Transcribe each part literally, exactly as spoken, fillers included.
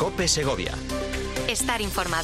COPE Segovia. Estar informado.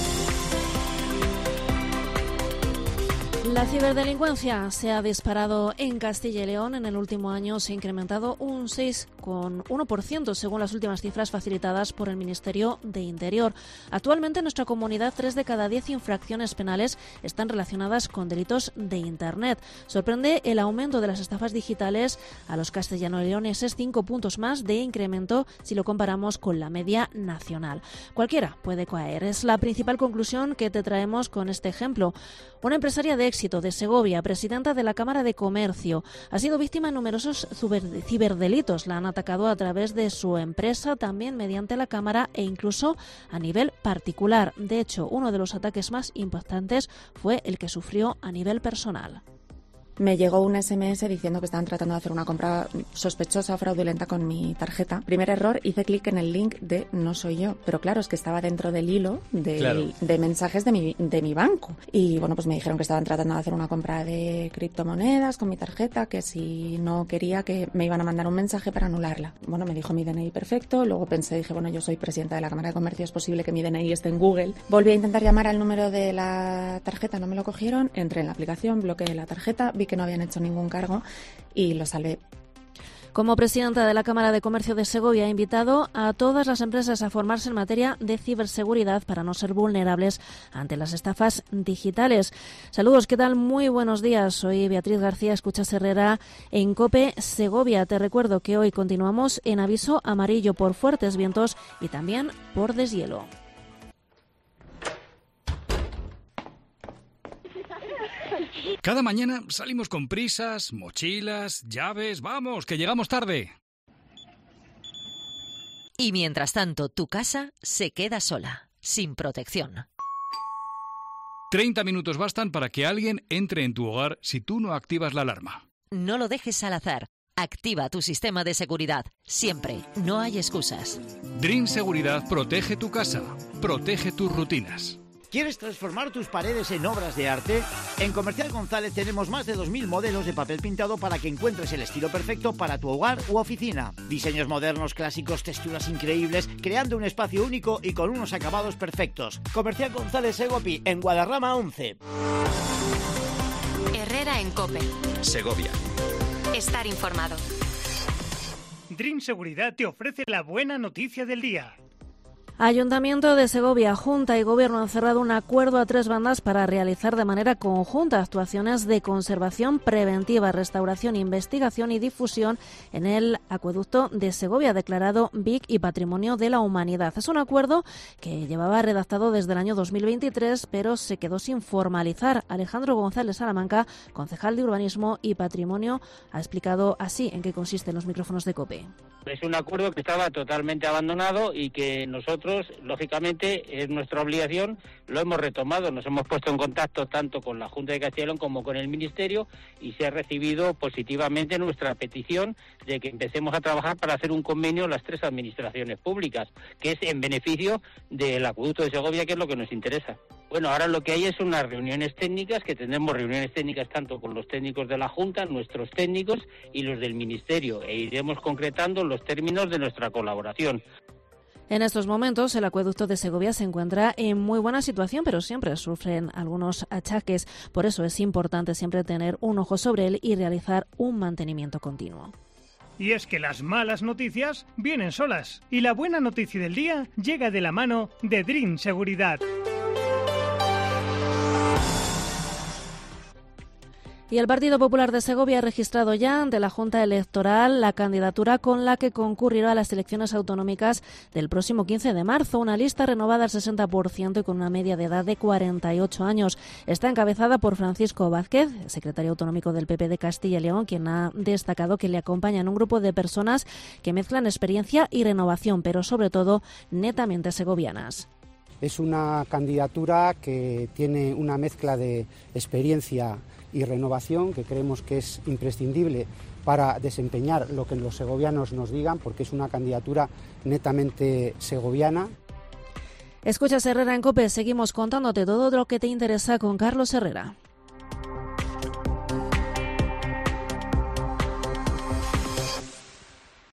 La ciberdelincuencia se ha disparado en Castilla y León. En el último año se ha incrementado un seis coma uno por ciento según las últimas cifras facilitadas por el Ministerio de Interior. Actualmente en nuestra comunidad tres de cada diez infracciones penales están relacionadas con delitos de Internet. Sorprende el aumento de las estafas digitales a los castellano-leoneses, cinco puntos más de incremento si lo comparamos con la media nacional. Cualquiera puede caer. Es la principal conclusión que te traemos con este ejemplo. Una empresaria de éxito de Segovia, presidenta de la Cámara de Comercio, ha sido víctima de numerosos ciberdelitos. La han atacado a través de su empresa, también mediante la Cámara e incluso a nivel particular. De hecho, uno de los ataques más impactantes fue el que sufrió a nivel personal. Me llegó un ese eme ese diciendo que estaban tratando de hacer una compra sospechosa, fraudulenta con mi tarjeta. Primer error, hice clic en el link de no soy yo. Pero claro, es que estaba dentro del hilo de, claro. de mensajes de mi, de mi banco. Y bueno, pues me dijeron que estaban tratando de hacer una compra de criptomonedas con mi tarjeta, que si no quería que me iban a mandar un mensaje para anularla. Bueno, me dijo mi de ene i perfecto. Luego pensé, dije, bueno, yo soy presidenta de la Cámara de Comercio, es posible que mi de ene i esté en Google. Volví a intentar llamar al número de la tarjeta, no me lo cogieron. Entré en la aplicación, bloqueé la tarjeta, vi que no habían hecho ningún cargo y lo salvé. Como presidenta de la Cámara de Comercio de Segovia, ha invitado a todas las empresas a formarse en materia de ciberseguridad para no ser vulnerables ante las estafas digitales. Saludos, ¿qué tal? Muy buenos días. Soy Beatriz García, escuchas Herrera en COPE Segovia. Te recuerdo que hoy continuamos en aviso amarillo por fuertes vientos y también por deshielo. Cada mañana salimos con prisas, mochilas, llaves, vamos, que llegamos tarde. Y mientras tanto, tu casa se queda sola, sin protección. treinta minutos bastan para que alguien entre en tu hogar si tú no activas la alarma. No lo dejes al azar. Activa tu sistema de seguridad. Siempre. No hay excusas. Dream Seguridad protege tu casa, protege tus rutinas. ¿Quieres transformar tus paredes en obras de arte? En Comercial González tenemos más de dos mil modelos de papel pintado para que encuentres el estilo perfecto para tu hogar u oficina. Diseños modernos, clásicos, texturas increíbles, creando un espacio único y con unos acabados perfectos. Comercial González Segopi, en Guadarrama once. Herrera en COPE. Segovia. Estar informado. Dream Seguridad te ofrece la buena noticia del día. Ayuntamiento de Segovia, Junta y Gobierno han cerrado un acuerdo a tres bandas para realizar de manera conjunta actuaciones de conservación preventiva, restauración, investigación y difusión en el acueducto de Segovia, declarado B I C y Patrimonio de la Humanidad. Es un acuerdo que llevaba redactado desde el año dos mil veintitrés, pero se quedó sin formalizar. Alejandro González Salamanca, concejal de Urbanismo y Patrimonio, ha explicado así en qué consisten los micrófonos de COPE. Es un acuerdo que estaba totalmente abandonado y que nosotros, lógicamente, es nuestra obligación, lo hemos retomado. Nos hemos puesto en contacto tanto con la Junta de Castilla y León como con el Ministerio y se ha recibido positivamente nuestra petición de que empecemos a trabajar para hacer un convenio las tres administraciones públicas, que es en beneficio del acueducto de Segovia, que es lo que nos interesa. Bueno, ahora lo que hay es unas reuniones técnicas, que tendremos reuniones técnicas tanto con los técnicos de la Junta, nuestros técnicos y los del Ministerio, e iremos concretando los términos de nuestra colaboración. En estos momentos, el acueducto de Segovia se encuentra en muy buena situación, pero siempre sufren algunos achaques. Por eso es importante siempre tener un ojo sobre él y realizar un mantenimiento continuo. Y es que las malas noticias vienen solas. Y la buena noticia del día llega de la mano de Dream Seguridad. Y el Partido Popular de Segovia ha registrado ya ante la Junta Electoral la candidatura con la que concurrirá a las elecciones autonómicas del próximo quince de marzo. Una lista renovada al sesenta por ciento y con una media de edad de cuarenta y ocho años. Está encabezada por Francisco Vázquez, secretario autonómico del P P de Castilla y León, quien ha destacado que le acompañan un grupo de personas que mezclan experiencia y renovación, pero sobre todo netamente segovianas. Es una candidatura que tiene una mezcla de experiencia y renovación que creemos que es imprescindible para desempeñar lo que los segovianos nos digan, porque es una candidatura netamente segoviana. Escuchas Herrera en COPE, seguimos contándote todo lo que te interesa con Carlos Herrera.